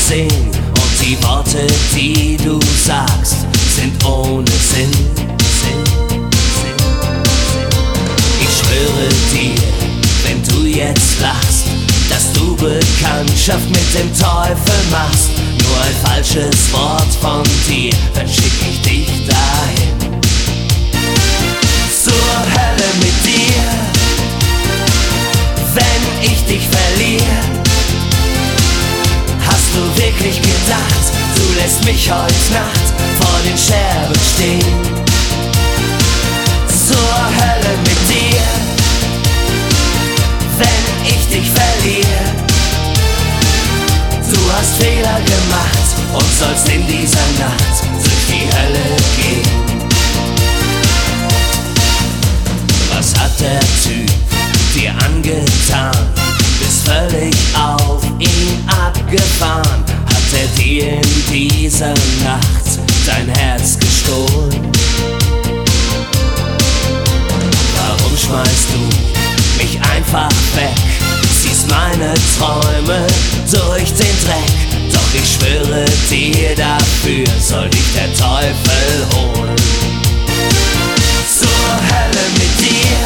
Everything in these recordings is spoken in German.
sing und die Worte, die du sagst, sind ohne Sinn. Ich schwöre dir, wenn du jetzt lachst, dass du Bekanntschaft mit dem Teufel machst. Nur ein falsches Wort von dir, dann schick ich dich dahin. Zur Hölle mit dir, wenn ich dich verliere. Hast du wirklich gedacht, du lässt mich heute Nacht vor den Scherben stehen? Zur Hölle mit dir, wenn ich dich verliere. Du hast Fehler gemacht und sollst in dieser Nacht durch die Hölle gehen. Was hat der Typ dir angetan? Bist völlig auf ihn abgefahren. Hat er dir in dieser Nacht dein Herz gestohlen? Warum schmeißt du mich einfach weg? Ziehst meine Träume durch den Dreck. Doch ich schwöre dir, dafür soll dich der Teufel holen. Zur Hölle mit dir,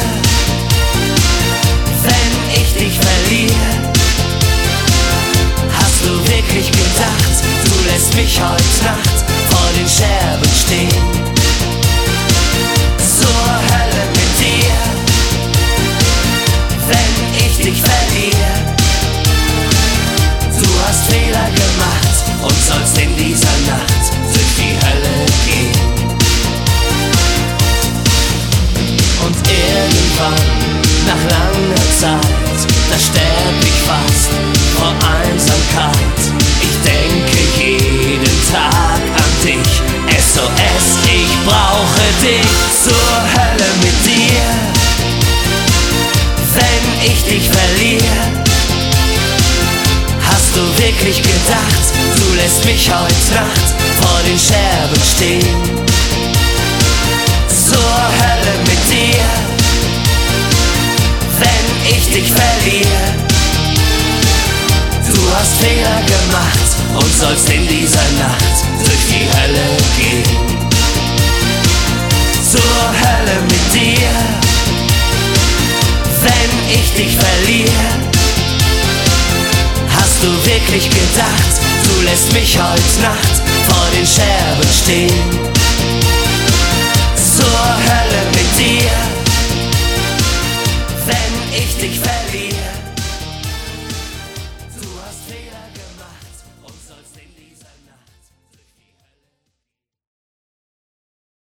wenn ich dich verliere. Hast du wirklich gedacht, du lässt mich heute Nacht vor den Scherben stehen? Zur Hölle mit dir, wenn ich dich verliere. Du hast Fehler gemacht und sollst in dieser Nacht durch die Hölle gehen. Und irgendwann, nach langer Zeit, da sterb ich fast vor Einsamkeit. Ich denke jeden Tag an dich, SOS, ich brauche dich. Zur Hölle mit dir, wenn ich dich verliere. Hast du wirklich gedacht, du lässt mich heute Nacht vor den Scherben stehen? Zur Hölle mit dir, wenn ich dich verliere. Du hast Fehler gemacht und sollst in dieser Nacht durch die Hölle gehen. Zur Hölle mit dir, wenn ich dich verliere. Hast du wirklich gedacht, du lässt mich heute Nacht vor den Scherben stehen?